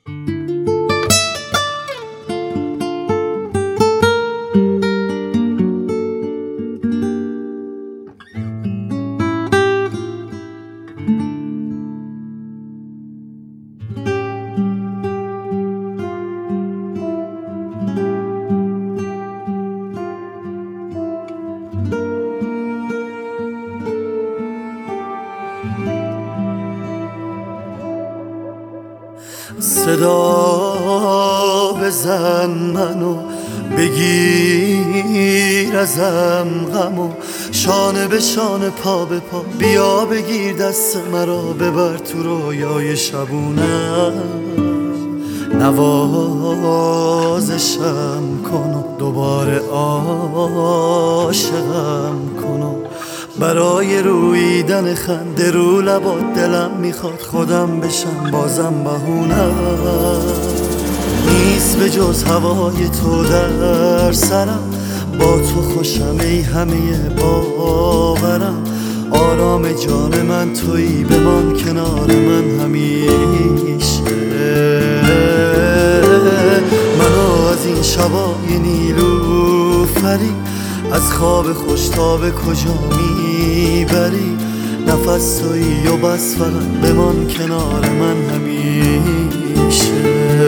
صدا بزن منو بگیر ازم غمو، شانه به شانه پا به پا بیا بگیر دست مرا ببر تو رویای شبونم، نوازشم کن و دوباره عاشقم کن و برای رویدن خنده رو لبات دلم میخواد خودم بشم بازم بهونم نیست به جز هوای تو در سرم، با تو خوشم ای همه باورم، آرام جان من تویی بمان کنار من همیشه، منو از این شبای نیلوفری از خواب خوش تا به کجا میبری، نفس تویی و بس فقط بمان کنار من همیشه.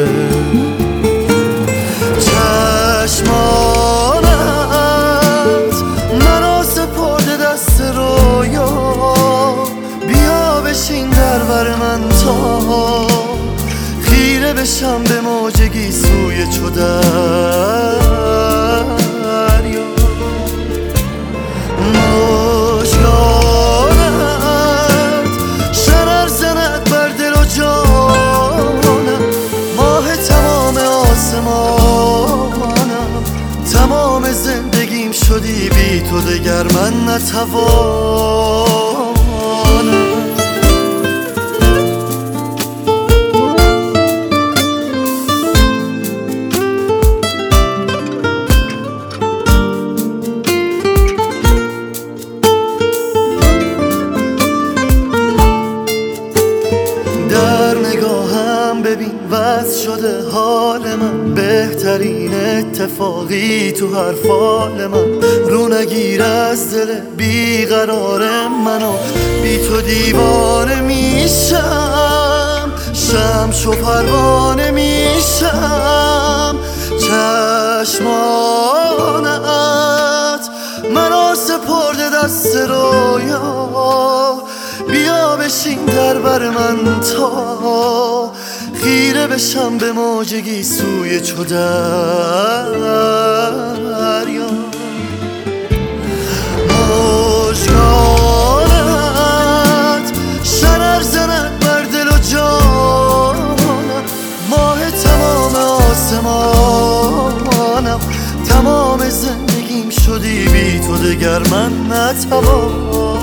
چشمانت مرا سپرده دست رویا، بیا بشین در بر من تا خیره بشم به موجگی سوی چو دریا، مژگانت شرر زند بر دل و جانم، ماه تمام آسمانم، تمام زندگیم شدی بی تو دگر من نتوانم. ببین وضع شده حال من، بهترین اتفاقی تو هر فال من، رو نگیر از دل بیقرار منو، بی تو دیوانه میشم، شمس و پروانه میشم. چشمانت مرا سپرده دست رویا، بیا بشین در بر من تا خیره بشم به موجگی سوی چو دریا، مژگانت شرر زند بر دل و جانم، ماه تمام آسمانم، تمام زندگیم شدی بی تو دگر من نتوانم.